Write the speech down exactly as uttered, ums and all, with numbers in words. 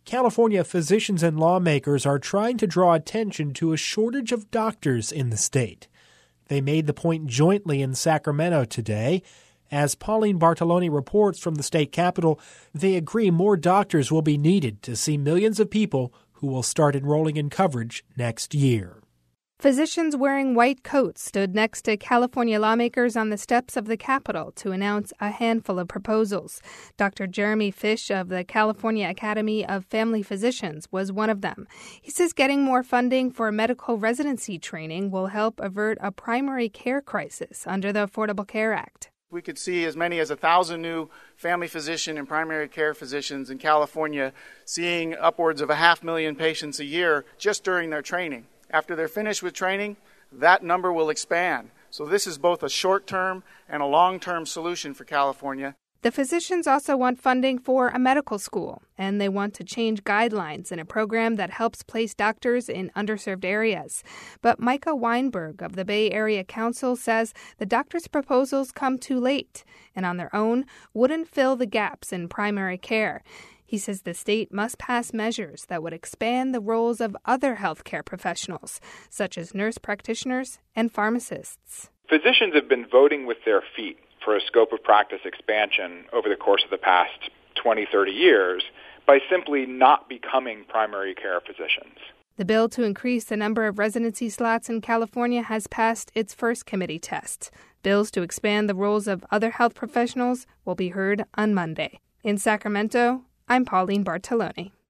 California physicians and lawmakers are trying to draw attention to a shortage of doctors in the state. They made the point jointly in Sacramento today. As Pauline Bartolone reports from the state capitol, they agree more doctors will be needed to see millions of people who will start enrolling in coverage next year. Physicians wearing white coats stood next to California lawmakers on the steps of the Capitol to announce a handful of proposals. Doctor Jeremy Fish of the California Academy of Family Physicians was one of them. He says getting more funding for medical residency training will help avert a primary care crisis under the Affordable Care Act. We could see as many as a thousand new family physician and primary care physicians in California seeing upwards of a half million patients a year just during their training. After they're finished with training, that number will expand. So this is both a short-term and a long-term solution for California. The physicians also want funding for a medical school, and they want to change guidelines in a program that helps place doctors in underserved areas. But Micah Weinberg of the Bay Area Council says the doctors' proposals come too late and on their own wouldn't fill the gaps in primary care. He says the state must pass measures that would expand the roles of other healthcare professionals, such as nurse practitioners and pharmacists. Physicians have been voting with their feet for a scope of practice expansion over the course of the past twenty, thirty years by simply not becoming primary care physicians. The bill to increase the number of residency slots in California has passed its first committee test. Bills to expand the roles of other health professionals will be heard on Monday. In Sacramento, I'm Pauline Bartolone.